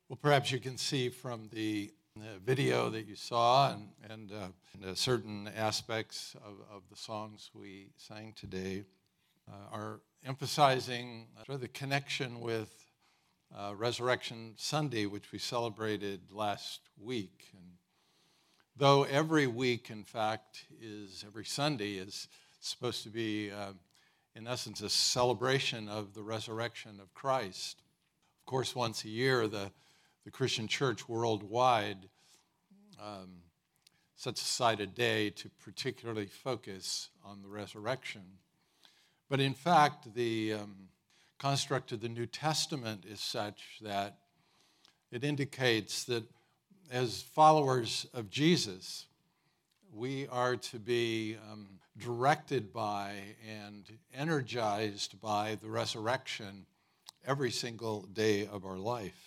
Well, perhaps you can see from the video that you saw and certain aspects of the songs we sang today are emphasizing the connection with Resurrection Sunday, which we celebrated last week. And though every week, in fact, every Sunday is supposed to be, in essence, a celebration of the resurrection of Christ. Of course, once a year, the Christian church worldwide sets aside a day to particularly focus on the resurrection. But in fact, the construct of the New Testament is such that it indicates that as followers of Jesus, we are to be directed by and energized by the resurrection every single day of our life.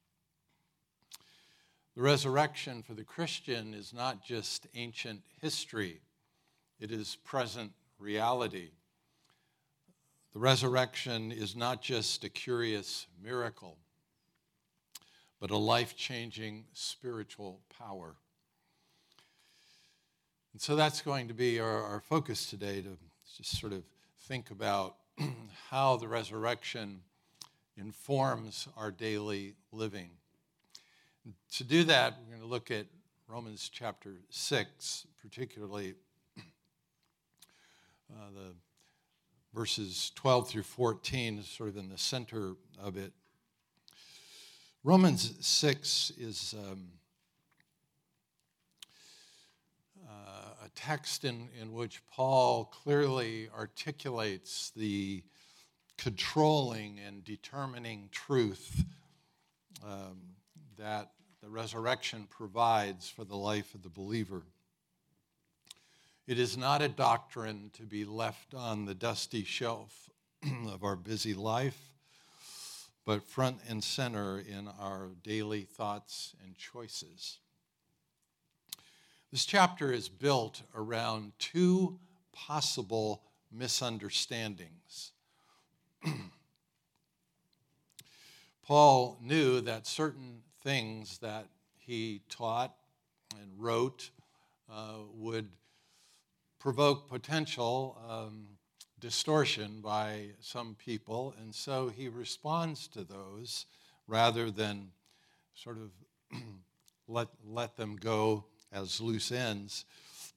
The resurrection for the Christian is not just ancient history, it is present reality. The resurrection is not just a curious miracle, but a life-changing spiritual power. And so that's going to be our focus today, to just sort of think about how the resurrection informs our daily living. To do that, we're going to look at Romans chapter 6, particularly the verses 12 through 14 is sort of in the center of it. Romans 6 is a text in which Paul clearly articulates the controlling and determining truth that the resurrection provides for the life of the believer. It is not a doctrine to be left on the dusty shelf of our busy life, but front and center in our daily thoughts and choices. This chapter is built around two possible misunderstandings. Paul knew that certain things that he taught and wrote would provoke potential distortion by some people, and so he responds to those rather than sort of let them go as loose ends.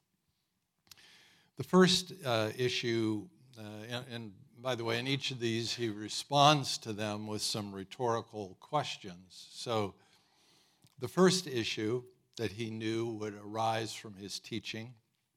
The first issue, and by the way, in each of these, he responds to them with some rhetorical questions. So the first issue that he knew would arise from his teaching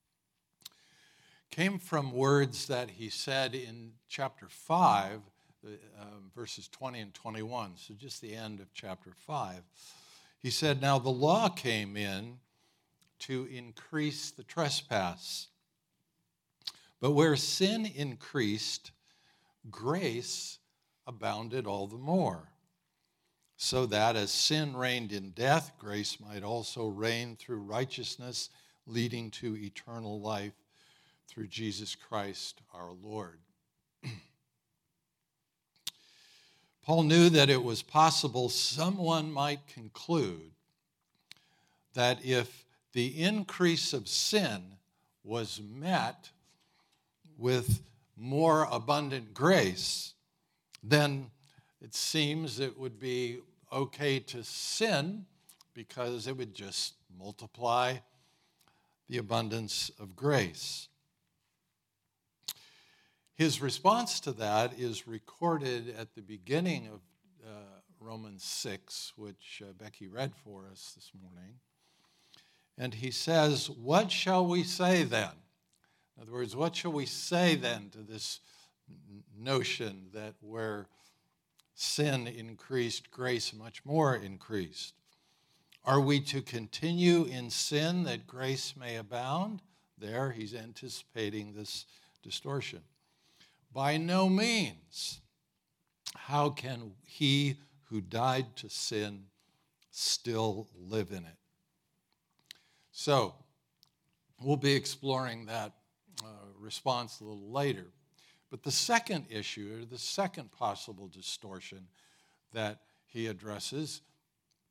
came from words that he said in chapter 5, verses 20 and 21, so just the end of chapter 5. He said, "Now the law came in to increase the trespass, but where sin increased, grace abounded all the more, so that as sin reigned in death, grace might also reign through righteousness, leading to eternal life through Jesus Christ our Lord." Paul knew that it was possible someone might conclude that if the increase of sin was met with more abundant grace, then it seems it would be okay to sin because it would just multiply the abundance of grace. His response to that is recorded at the beginning of Romans 6, which Becky read for us this morning. And he says, "What shall we say then?" In other words, what shall we say then to this notion that where sin increased, grace much more increased? Are we to continue in sin that grace may abound? There, he's anticipating this distortion. By no means. How can he who died to sin still live in it? So, we'll be exploring that response a little later. But the second issue, or the second possible distortion that he addresses,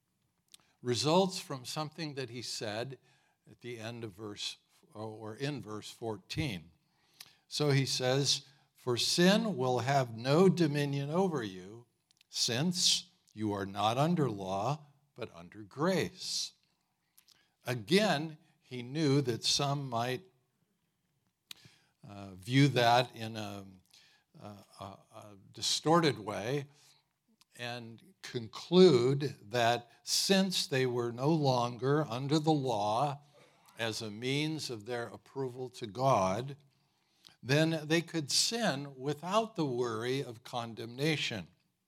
results from something that he said at the end of verse, or in verse 14. So he says, "For sin will have no dominion over you, since you are not under law, but under grace." Again, he knew that some might view that in a distorted way and conclude that since they were no longer under the law as a means of their approval to God, then they could sin without the worry of condemnation.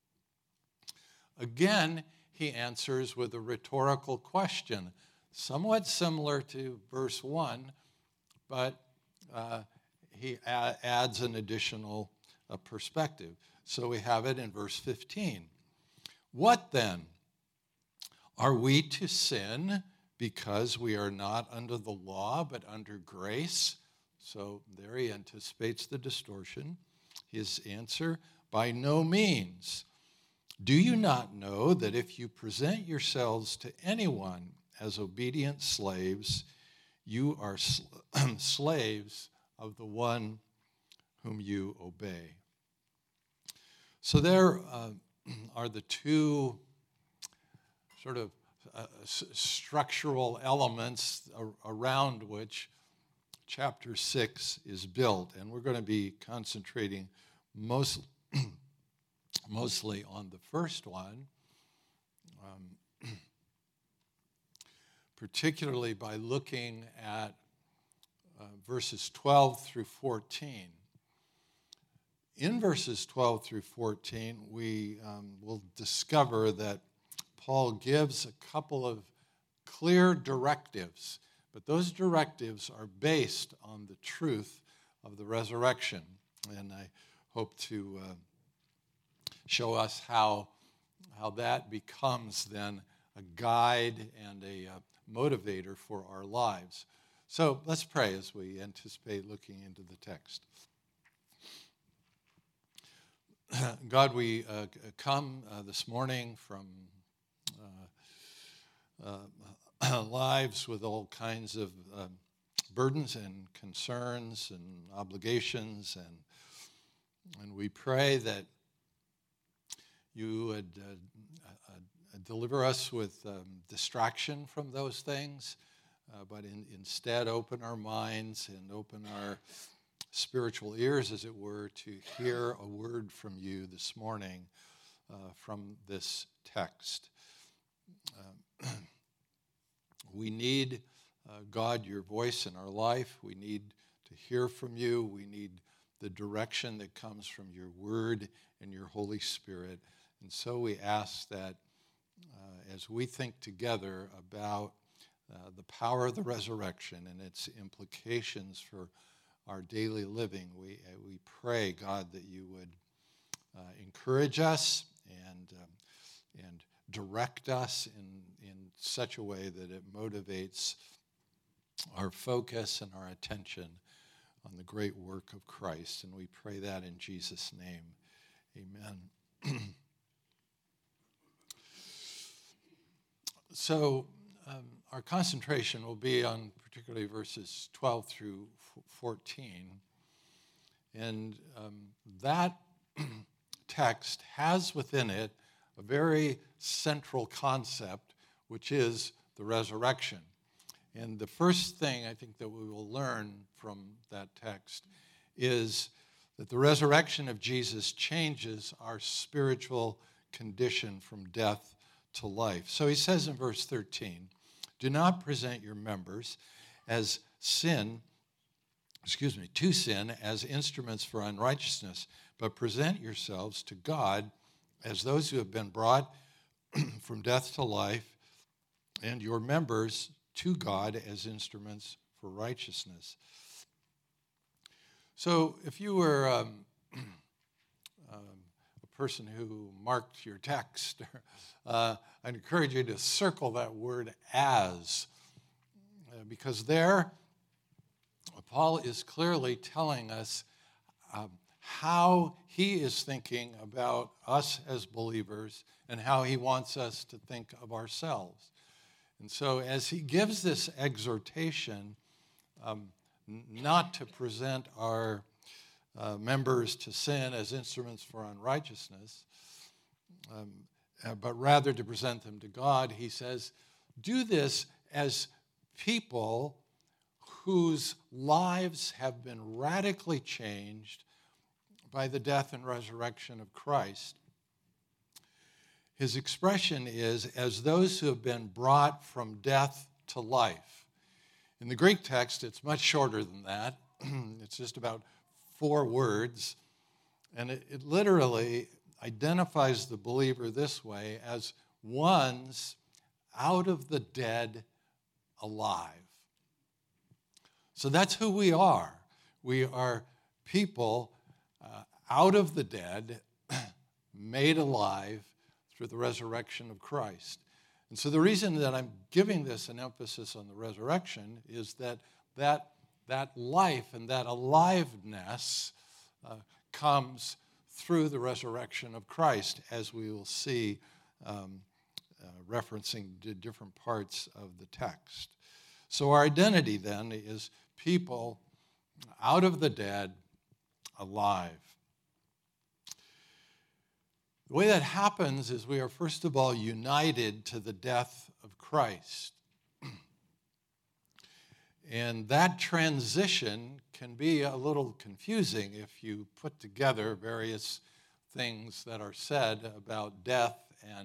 Again, he answers with a rhetorical question, somewhat similar to verse 1, but he adds an additional perspective. So we have it in verse 15. "What then? Are we to sin because we are not under the law but under grace?" So there he anticipates the distortion. His answer, "By no means. Do you not know that if you present yourselves to anyone as obedient slaves, you are slaves of the one whom you obey?" So there are the two sort of structural elements around which chapter 6 is built. And we're going to be concentrating mostly on the first one, particularly by looking at verses 12 through 14. In verses 12 through 14, we will discover that Paul gives a couple of clear directives, but those directives are based on the truth of the resurrection. And I hope to show us how that becomes then a guide and a motivator for our lives. So let's pray as we anticipate looking into the text. God, we come this morning from lives with all kinds of burdens and concerns and obligations, and we pray that you would deliver us with distraction from those things, but instead open our minds and open our spiritual ears, as it were, to hear a word from you this morning from this text. We need, God, your voice in our life. We need to hear from you. We need the direction that comes from your word and your Holy Spirit. And so we ask that as we think together about the power of the resurrection and its implications for our daily living, we pray, God, that you would encourage us and direct us in such a way that it motivates our focus and our attention on the great work of Christ. And we pray that in Jesus' name. Amen. So our concentration will be on particularly verses 12 through 14. And that text has within it a very central concept, which is the resurrection. And the first thing I think that we will learn from that text is that the resurrection of Jesus changes our spiritual condition from death to life. So he says in verse 13, "Do not present your members as to sin as instruments for unrighteousness, but present yourselves to God as those who have been brought from death to life, and your members to God as instruments for righteousness." So if you were a person who marked your text, I'd encourage you to circle that word "as," because there Paul is clearly telling us how he is thinking about us as believers and how he wants us to think of ourselves. And so as he gives this exhortation, not to present our members to sin as instruments for unrighteousness, but rather to present them to God, he says, do this as people whose lives have been radically changed by the death and resurrection of Christ. His expression is, as those who have been brought from death to life. In the Greek text, it's much shorter than that. It's just about 4 words. And it literally identifies the believer this way, as ones out of the dead alive. So that's who we are. We are people out of the dead, made alive through the resurrection of Christ. And so the reason that I'm giving this an emphasis on the resurrection is that life and that aliveness comes through the resurrection of Christ, as we will see referencing different parts of the text. So our identity then is people out of the dead, alive. The way that happens is we are, first of all, united to the death of Christ. And that transition can be a little confusing if you put together various things that are said about death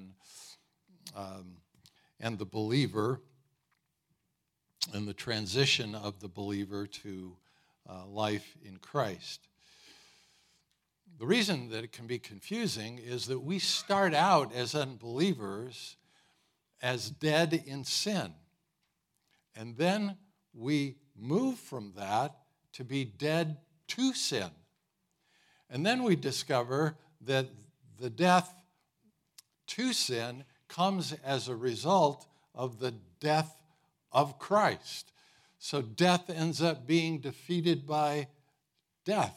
and the believer, and the transition of the believer to life in Christ. The reason that it can be confusing is that we start out as unbelievers as dead in sin. And then we move from that to be dead to sin. And then we discover that the death to sin comes as a result of the death of Christ. So death ends up being defeated by death.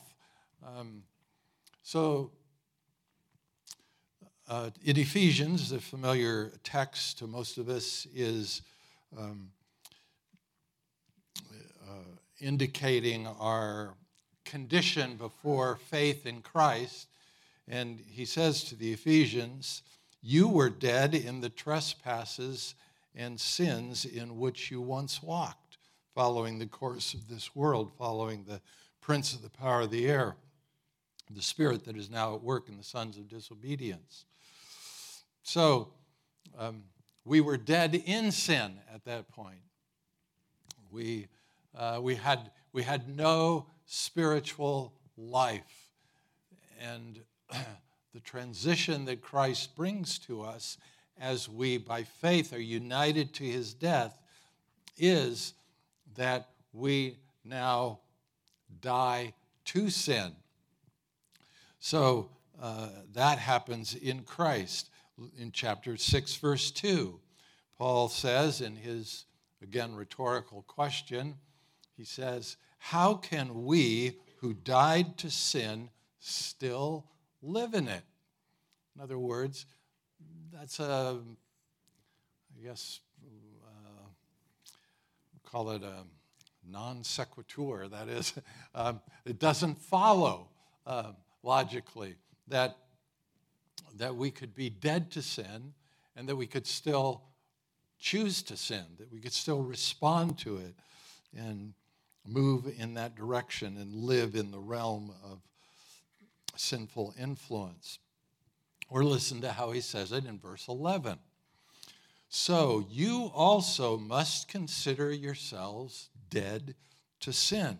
In Ephesians, the familiar text to most of us is indicating our condition before faith in Christ. And he says to the Ephesians, you were dead in the trespasses and sins in which you once walked, following the course of this world, following the prince of the power of the air, the spirit that is now at work in the sons of disobedience. So we were dead in sin at that point. We had no spiritual life. And the transition that Christ brings to us as we, by faith, are united to his death is that we now die to sin. So that happens in Christ. In chapter 6, verse 2, Paul says in his, again, rhetorical question, he says, how can we who died to sin still live in it? In other words, that's call it a non sequitur. That is, it doesn't follow logically that we could be dead to sin and that we could still choose to sin, that we could still respond to it and move in that direction and live in the realm of sinful influence. Or listen to how he says it in verse 11. So you also must consider yourselves dead to sin.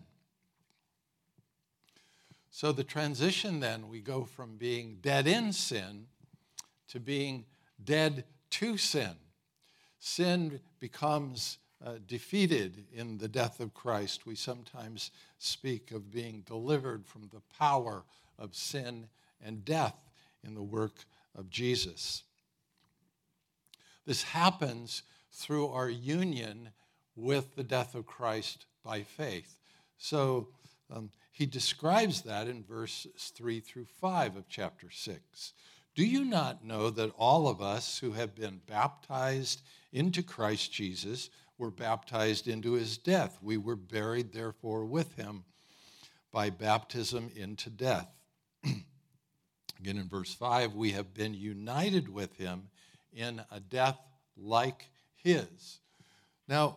So the transition then, we go from being dead in sin to being dead to sin. Sin becomes defeated in the death of Christ. We sometimes speak of being delivered from the power of sin and death in the work of Jesus. This happens through our union with the death of Christ by faith. So he describes that in verses 3 through 5 of chapter 6. do you not know that all of us who have been baptized into Christ Jesus were baptized into his death? We were buried, therefore, with him by baptism into death. Again, in verse 5, we have been united with him in a death like his. Now,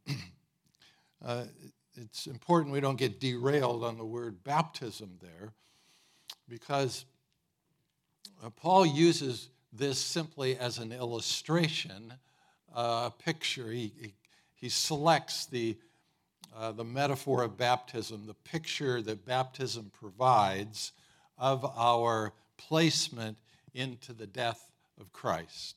it's important we don't get derailed on the word baptism there, because Paul uses this simply as an illustration, a picture. He selects the metaphor of baptism, the picture that baptism provides of our placement into the death of Christ.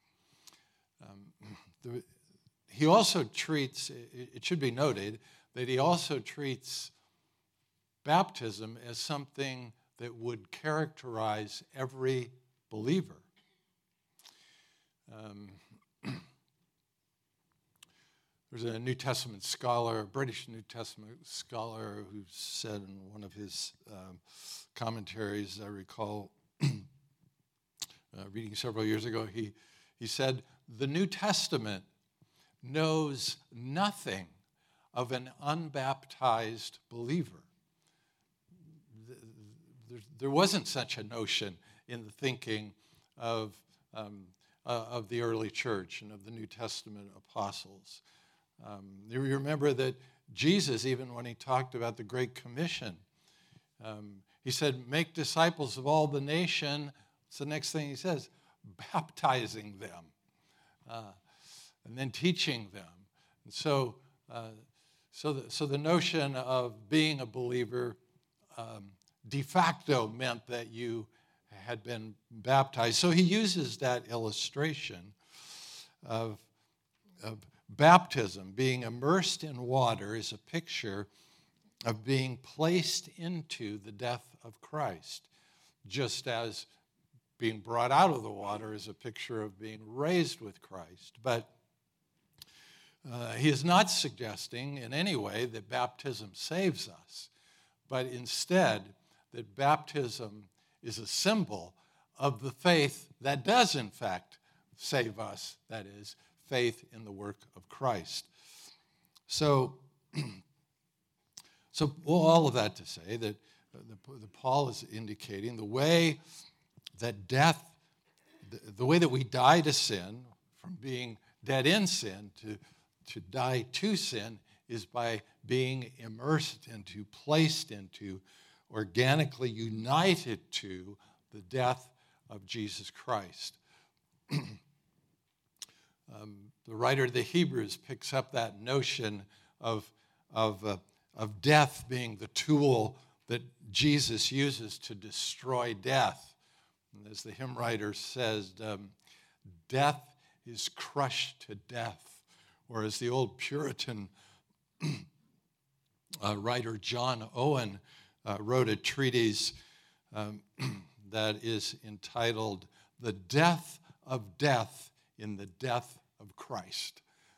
He also treats, it should be noted, that he also treats baptism as something that would characterize every believer. There's a New Testament scholar, a British New Testament scholar, who said in one of his commentaries, I recall reading several years ago, he said, the New Testament knows nothing of an unbaptized believer. There wasn't such a notion in the thinking of the early church and of the New Testament apostles. You remember that Jesus, even when he talked about the Great Commission, he said, make disciples of all the nation. It's the next thing he says, baptizing them, and then teaching them. And so the notion of being a believer de facto meant that you had been baptized. So he uses that illustration of baptism. Being immersed in water is a picture of being placed into the death of Christ, just as being brought out of the water is a picture of being raised with Christ. But he is not suggesting in any way that baptism saves us, but instead that baptism is a symbol of the faith that does in fact save us, that is, faith in the work of Christ. So all of that to say that Paul is indicating the way that death, the way that we die to sin, from being dead in sin to die to sin, is by being immersed into, placed into, organically united to the death of Jesus Christ. The writer of the Hebrews picks up that notion of death being the tool that Jesus uses to destroy death. And as the hymn writer says, death is crushed to death. Or as the old Puritan writer John Owen wrote a treatise that is entitled The Death of Death in the Death of Christ.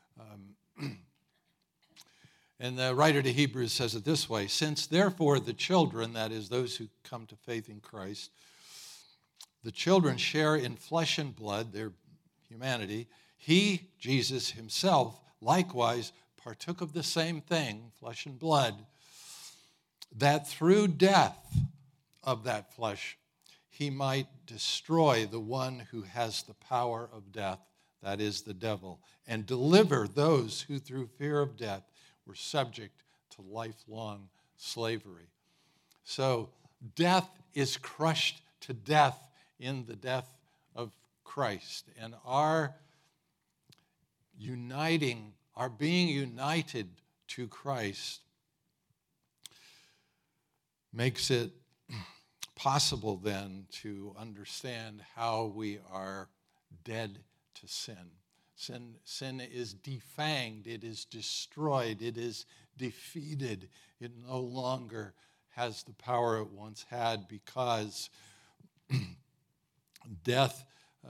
And the writer to Hebrews says it this way: since therefore the children, that is those who come to faith in Christ, the children share in flesh and blood, their humanity, he, Jesus himself, likewise partook of the same thing, flesh and blood, that through death of that flesh he might destroy the one who has the power of death, that is the devil, and deliver those who through fear of death were subject to lifelong slavery. So death is crushed to death in the death of Christ, and our being united to Christ makes it possible then to understand how we are dead to sin. Sin is defanged, it is destroyed, it is defeated. It no longer has the power it once had, because death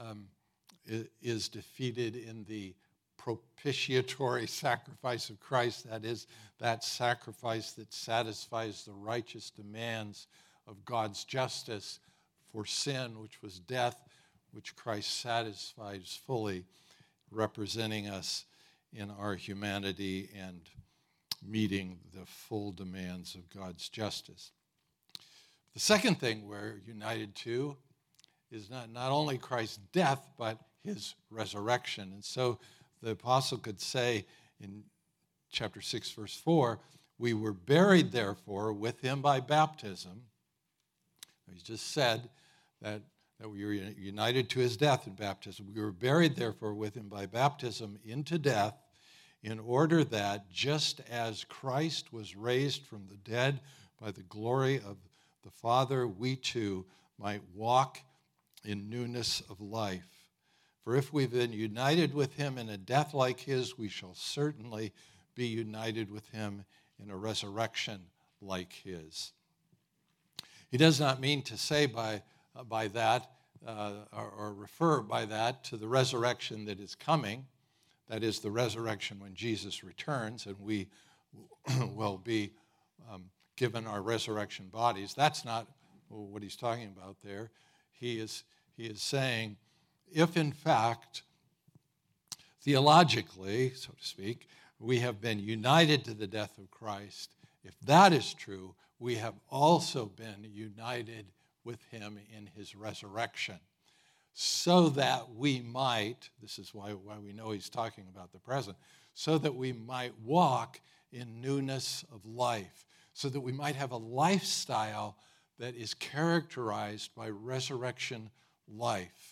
is defeated in the propitiatory sacrifice of Christ, that is, that sacrifice that satisfies the righteous demands of God's justice for sin, which was death, which Christ satisfies fully, representing us in our humanity and meeting the full demands of God's justice. The second thing we're united to is not only Christ's death, but his resurrection. And so the apostle could say in chapter 6, verse 4, we were buried, therefore, with him by baptism. He just said that we were united to his death in baptism. We were buried, therefore, with him by baptism into death, in order that just as Christ was raised from the dead by the glory of the Father, we too might walk in newness of life. For if we've been united with him in a death like his, we shall certainly be united with him in a resurrection like his. He does not mean to say by that, or refer by that to the resurrection that is coming, that is the resurrection when Jesus returns and we will be given our resurrection bodies. That's not what he's talking about there. He is saying, if in fact, theologically, so to speak, we have been united to the death of Christ, if that is true, we have also been united with him in his resurrection, so that we might, this is why we know he's talking about the present, so that we might walk in newness of life, so that we might have a lifestyle that is characterized by resurrection life,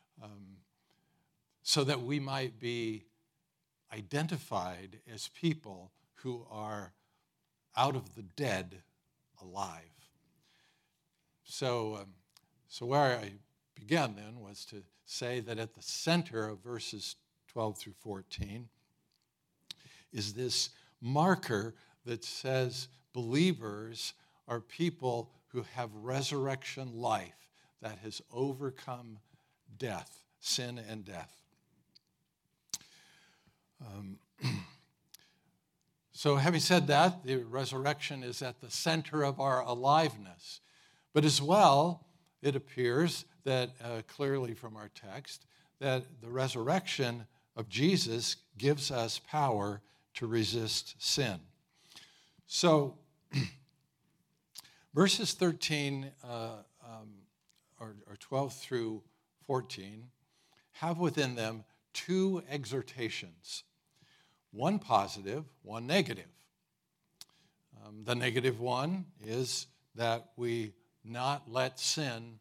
so that we might be identified as people who are out of the dead alive. So where I began then was to say that at the center of verses 12 through 14 is this marker that says believers are people who have resurrection life that has overcome death, sin and death. So having said that, the resurrection is at the center of our aliveness. But as well, it appears that clearly from our text, that the resurrection of Jesus gives us power to resist sin. So verses 13 or 12 through 14 have within them two exhortations, one positive, one negative. The negative one is that we not let sin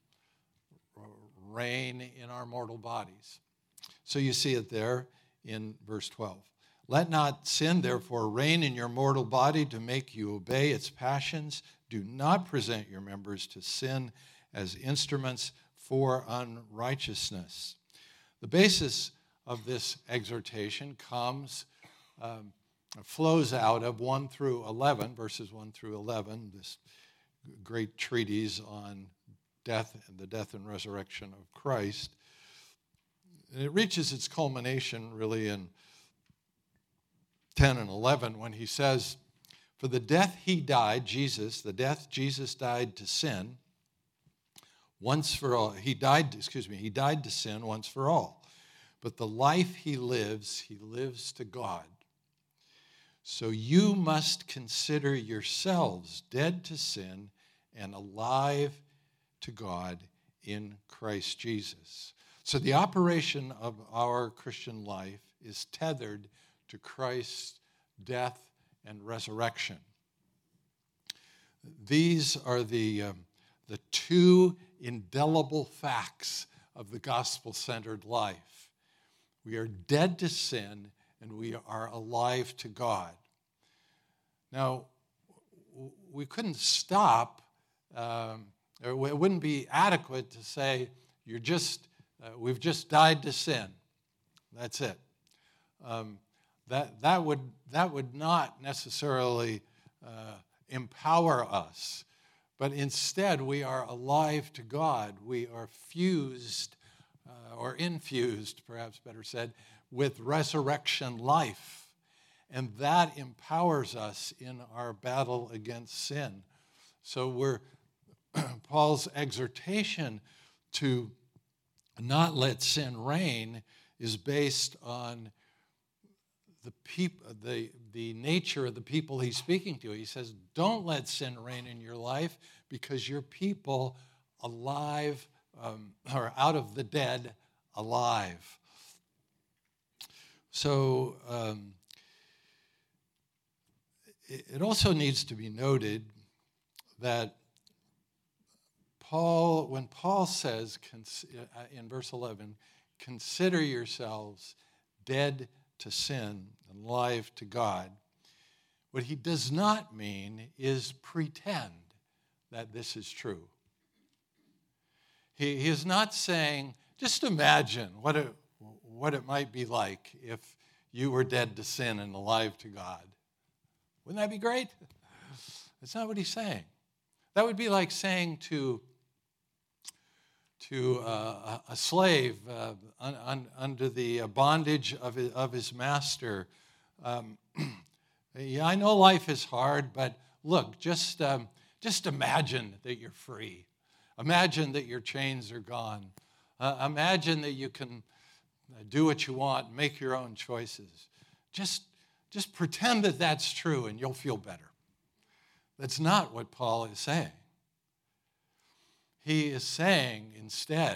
reign in our mortal bodies. So you see it there in verse 12. Let not sin, therefore, reign in your mortal body to make you obey its passions. Do not present your members to sin as instruments for unrighteousness. The basis of this exhortation flows out of 1 through 11, verses 1 through 11, this great treatise on death and the death and resurrection of Christ. And it reaches its culmination really in 10 and 11 when he says, for the death he died, Jesus died to sin once for all. He died to sin once for all. But the life he lives to God. So you must consider yourselves dead to sin and alive to God in Christ Jesus. So the operation of our Christian life is tethered to Christ's death and resurrection. These are the two indelible facts of the gospel-centered life. We are dead to sin and we are alive to God. Now, we couldn't stop, or it wouldn't be adequate to say, we've just died to sin. That's it. That would not necessarily empower us, but instead we are alive to God. We are fused, or infused, perhaps better said, with resurrection life. And that empowers us in our battle against sin. So Paul's exhortation to not let sin reign is based on the nature of the people he's speaking to. He says, don't let sin reign in your life because you're people alive, or out of the dead, alive. So it also needs to be noted that when Paul says in verse 11, consider yourselves dead to sin and alive to God, what he does not mean is pretend that this is true. He is not saying, just imagine what it might be like if you were dead to sin and alive to God. Wouldn't that be great? That's not what he's saying. That would be like saying to a slave under the bondage of his master, yeah, I know life is hard, but look, just imagine that you're free. Imagine that your chains are gone. Imagine that you can do what you want, make your own choices. Just pretend that that's true and you'll feel better. That's not what Paul is saying. He is saying instead,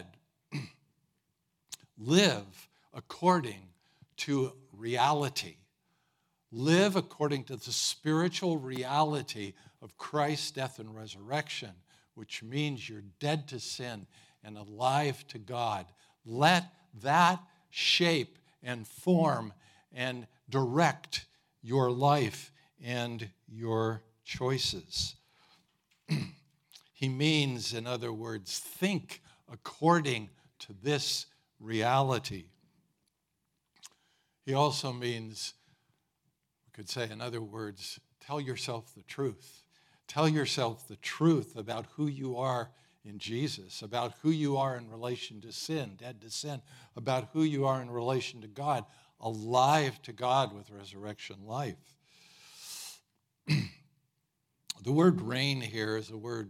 live according to reality. Live according to the spiritual reality of Christ's death and resurrection, which means you're dead to sin and alive to God. Let that shape and form and direct your life and your choices. He means, in other words, think according to this reality. He also means, we could say, in other words, tell yourself the truth. Tell yourself the truth about who you are in Jesus, about who you are in relation to sin, dead to sin, about who you are in relation to God, alive to God with resurrection life. The word reign here is a word,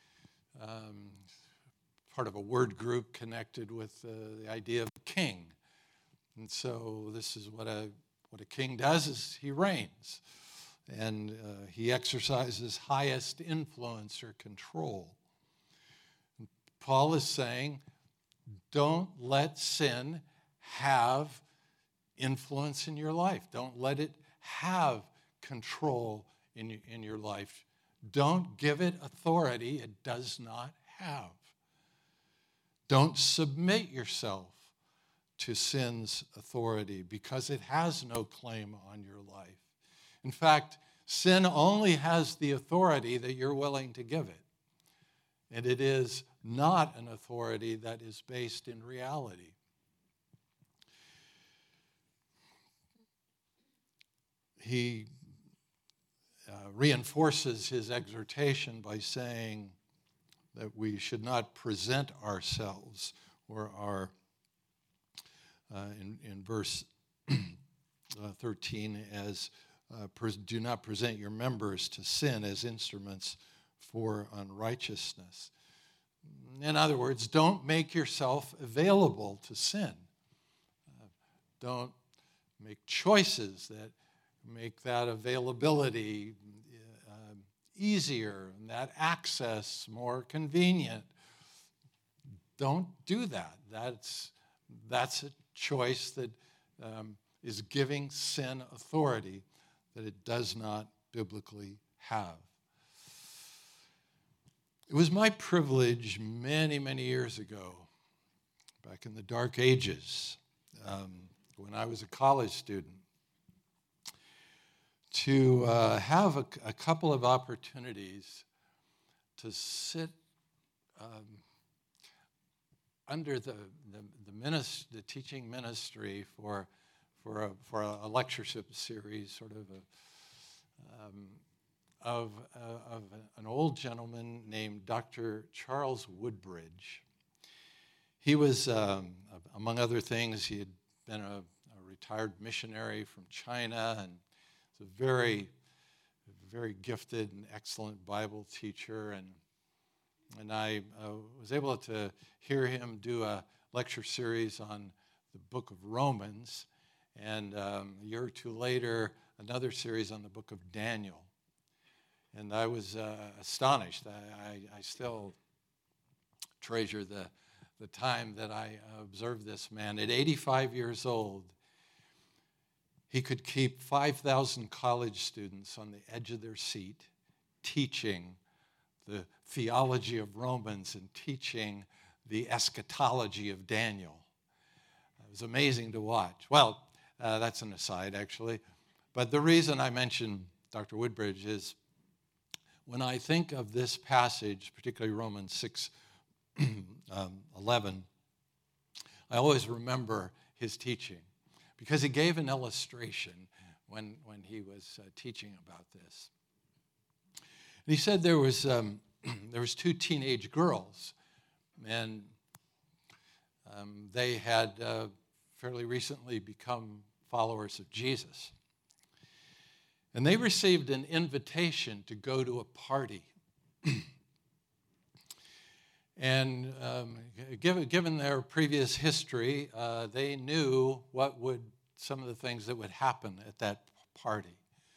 part of a word group connected with the idea of king. And so this is what a king does, is he reigns. And he exercises highest influence or control. Paul is saying, don't let sin have influence in your life. Don't let it have control in your life. Don't give it authority it does not have. Don't submit yourself to sin's authority because it has no claim on your life. In fact, sin only has the authority that you're willing to give it. And it is not an authority that is based in reality. He reinforces his exhortation by saying that we should not present ourselves, or in verse 13, as do not present your members to sin as instruments for unrighteousness. In other words, don't make yourself available to sin. Don't make choices that make that availability easier and that access more convenient. Don't do that. That's a choice that is giving sin authority that it does not biblically have. It was my privilege many, many years ago, back in the dark ages, when I was a college student, to have a couple of opportunities to sit under the teaching ministry for a lectureship series, sort of an old gentleman named Dr. Charles Woodbridge. He was, among other things, he had been a retired missionary from China, and was a very, very gifted and excellent Bible teacher. And and I was able to hear him do a lecture series on the book of Romans, and a year or two later, another series on the book of Daniel. And I was astonished. I still treasure the time that I observed this man. At 85 years old, he could keep 5,000 college students on the edge of their seat, teaching the theology of Romans and teaching the eschatology of Daniel. It was amazing to watch. Well, that's an aside, actually. But the reason I mention Dr. Woodbridge is when I think of this passage, particularly Romans 6:11, I always remember his teaching because he gave an illustration when he was teaching about this. And he said there was two teenage girls, and they had fairly recently become followers of Jesus. And they received an invitation to go to a party. And given their previous history, they knew some of the things that would happen at that party.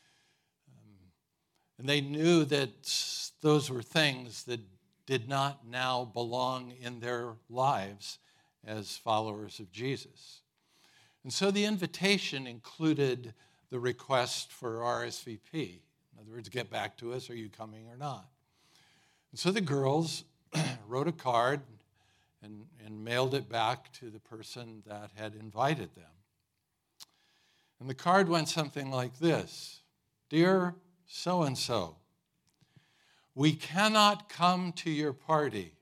And they knew that those were things that did not now belong in their lives as followers of Jesus. And so the invitation included the request for RSVP. In other words, get back to us, are you coming or not? And so the girls wrote a card and mailed it back to the person that had invited them. And the card went something like this: Dear so-and-so, we cannot come to your party.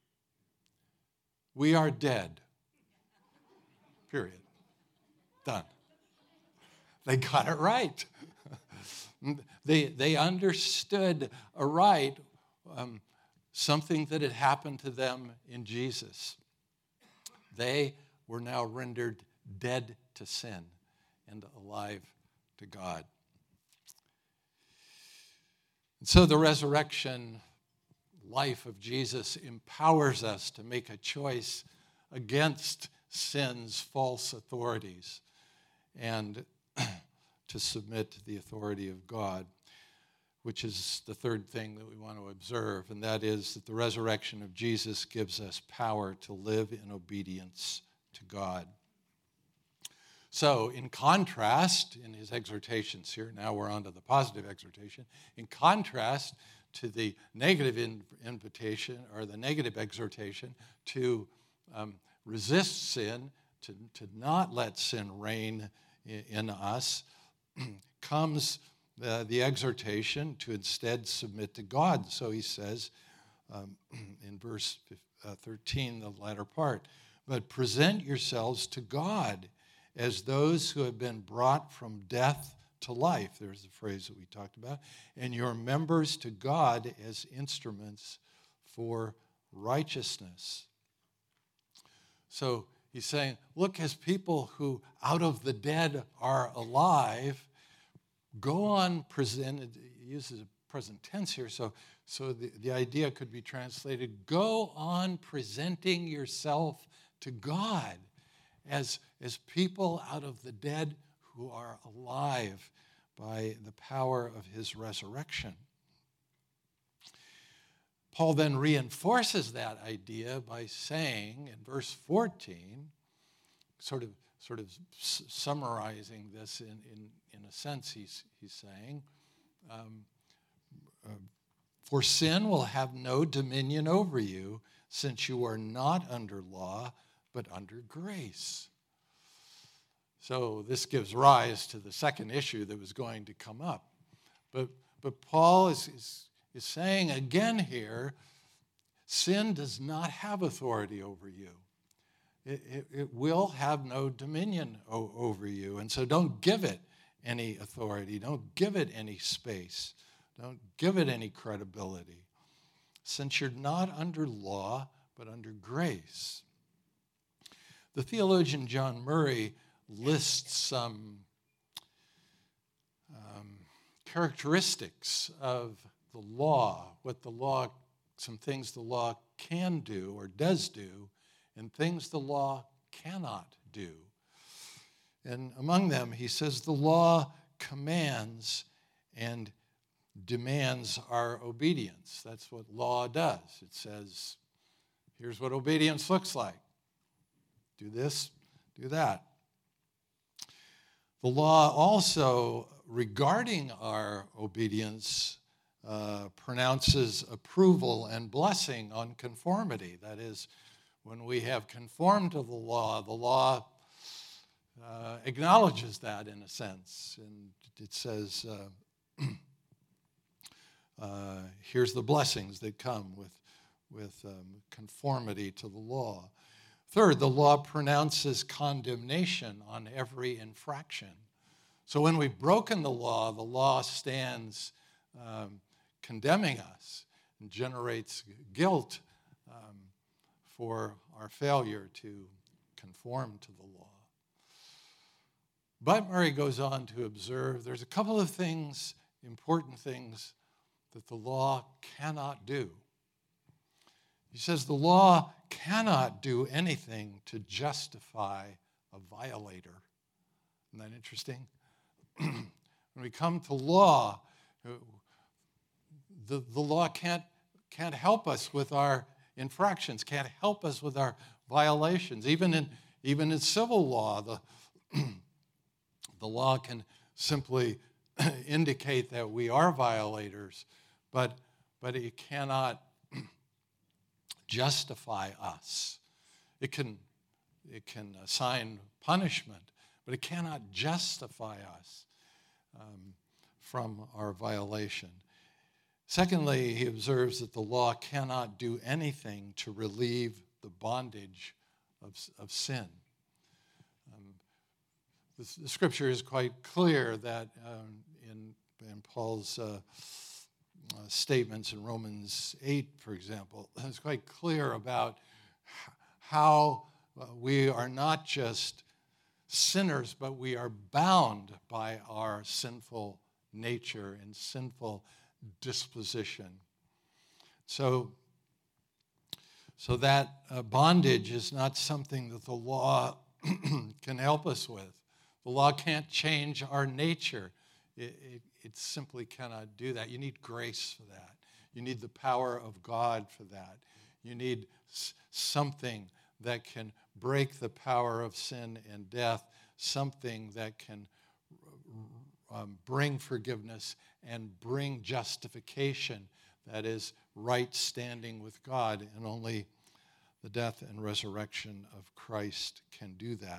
We are dead. Period. Done. They got it right. They understood aright something that had happened to them in Jesus. They were now rendered dead to sin and alive to God. And so the resurrection life of Jesus empowers us to make a choice against sin's false authorities and to submit to the authority of God, which is the third thing that we want to observe, and that is that the resurrection of Jesus gives us power to live in obedience to God. So, in contrast, in his exhortations here, now we're on to the positive exhortation, in contrast to the negative invitation or the negative exhortation to resist sin, to not let sin reign in us, comes the exhortation to instead submit to God. So he says in verse 13, the latter part, but present yourselves to God as those who have been brought from death to life. There's the phrase that we talked about. And your members to God as instruments for righteousness. So he's saying, look, as people who out of the dead are alive, go on present. He uses a present tense here, so the idea could be translated, go on presenting yourself to God as people out of the dead who are alive by the power of his resurrection. Paul then reinforces that idea by saying in verse 14, sort of summarizing this in a sense, he's saying, for sin will have no dominion over you, since you are not under law, but under grace. So this gives rise to the second issue that was going to come up. But Paul is saying again here, sin does not have authority over you. It will have no dominion over you. And so don't give it any authority. Don't give it any space. Don't give it any credibility. Since you're not under law, but under grace. The theologian John Murray lists some characteristics of the law, what the law some things the law can do or does do, and things the law cannot do. And among them, he says the law commands and demands our obedience. That's what law does. It says, here's what obedience looks like. Do this, do that. The law also, regarding our obedience, pronounces approval and blessing on conformity. That is, when we have conformed to the law acknowledges that in a sense. And it says, here's the blessings that come with conformity to the law. Third, the law pronounces condemnation on every infraction. So when we've broken the law stands condemning us and generates guilt for our failure to conform to the law. But Murray goes on to observe there's a couple of things, important things, that the law cannot do. He says the law cannot do anything to justify a violator. Isn't that interesting? When we come to law, the law can't help us with our infractions, can't help us with our violations. Even in civil law, the law can simply indicate that we are violators, but it cannot justify us. It can assign punishment, but it cannot justify us from our violation. Secondly, he observes that the law cannot do anything to relieve the bondage of sin. The scripture is quite clear that in Paul's statements in Romans 8, for example, it's quite clear about how we are not just sinners, but we are bound by our sinful nature and sinful disposition. So that bondage is not something that the law can help us with. The law can't change our nature. It simply cannot do that. You need grace for that. You need the power of God for that. You need something that can break the power of sin and death, something that can bring forgiveness and bring justification, that is, right standing with God, and only the death and resurrection of Christ can do that.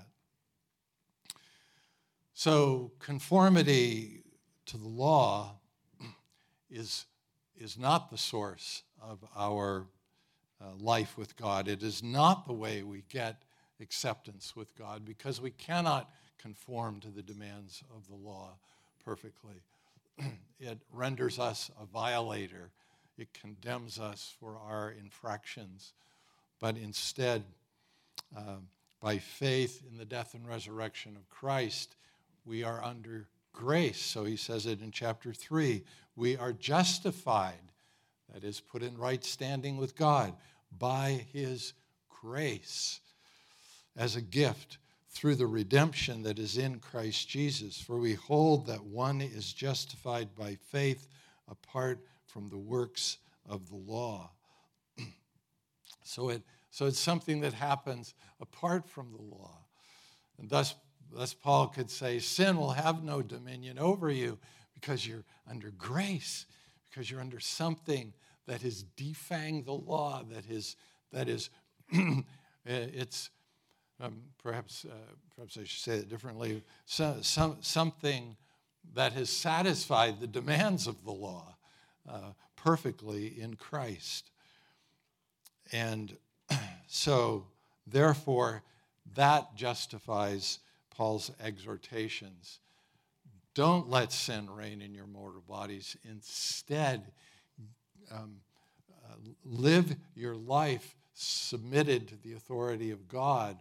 So conformity to the law is not the source of our life with God. It is not the way we get acceptance with God, because we cannot conform to the demands of the law perfectly. It renders us a violator. It condemns us for our infractions. But instead, by faith in the death and resurrection of Christ, we are under grace. So he says it in chapter 3. We are justified, that is, put in right standing with God, by his grace as a gift through the redemption that is in Christ Jesus. For we hold that one is justified by faith apart from the works of the law. So it's something that happens apart from the law. And thus Paul could say, sin will have no dominion over you because you're under grace, because you're under something that has defanged the law, that is it's perhaps I should say it differently, something that has satisfied the demands of the law perfectly in Christ. And so, therefore, that justifies Paul's exhortations. Don't let sin reign in your mortal bodies. Instead, live your life submitted to the authority of God.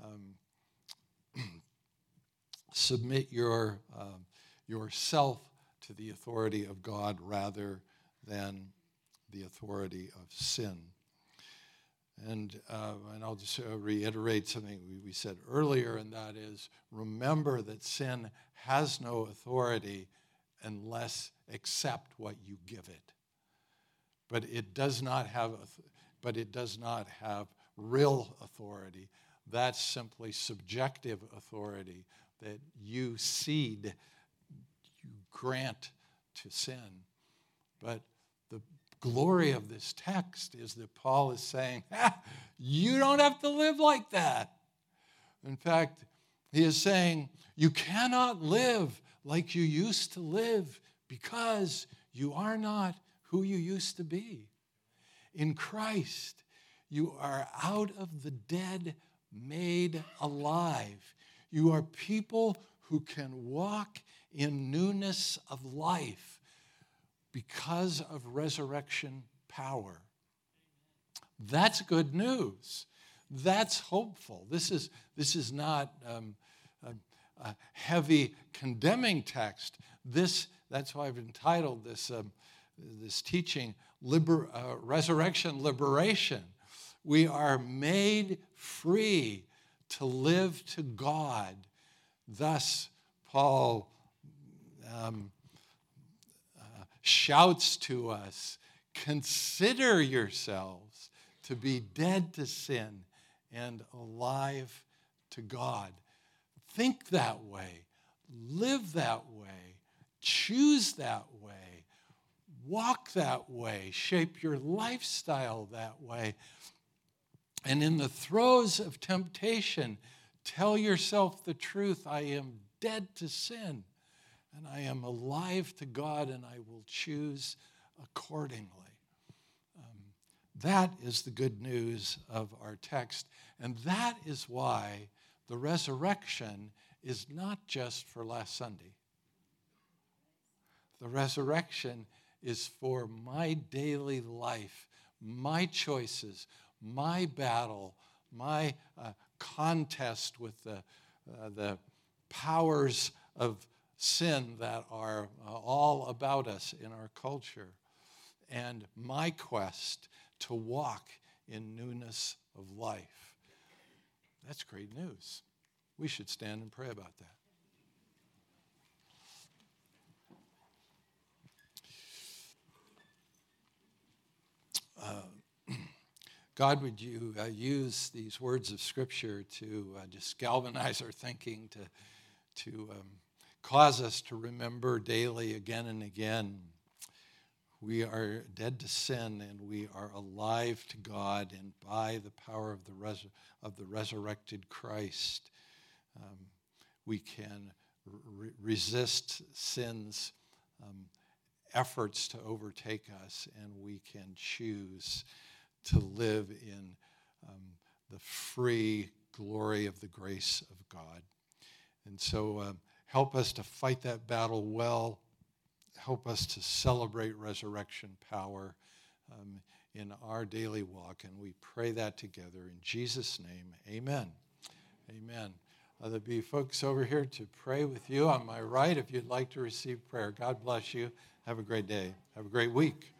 Submit yourself to the authority of God rather than the authority of sin. And I'll just reiterate something we said earlier, and that is, remember that sin has no authority unless accept what you give it. But it does not have real authority. That's simply subjective authority that you cede, you grant to sin. But the glory of this text is that Paul is saying, you don't have to live like that. In fact, he is saying, you cannot live like you used to live because you are not who you used to be. In Christ, you are out of the dead, made alive. You are people who can walk in newness of life because of resurrection power. That's good news. That's hopeful. This is not a heavy condemning text. That's why I've entitled this teaching Resurrection Liberation. We are made free to live to God. Thus, Paul shouts to us, consider yourselves to be dead to sin and alive to God. Think that way, live that way, choose that way, walk that way, shape your lifestyle that way. And in the throes of temptation, tell yourself the truth. I am dead to sin, and I am alive to God, and I will choose accordingly. That is the good news of our text, and that is why the resurrection is not just for last Sunday. The resurrection is for my daily life, my choices, my battle, my contest with the powers of sin that are all about us in our culture, and my quest to walk in newness of life. That's great news. We should stand and pray about that. God, would you use these words of Scripture to just galvanize our thinking, to cause us to remember daily again and again, we are dead to sin and we are alive to God, and by the power of the resurrected Christ, we can resist sin's efforts to overtake us, and we can choose to live in the free glory of the grace of God. And so help us to fight that battle well. Help us to celebrate resurrection power in our daily walk. And we pray that together in Jesus' name. Amen. Amen. There'll be folks over here to pray with you on my right if you'd like to receive prayer. God bless you. Have a great day. Have a great week.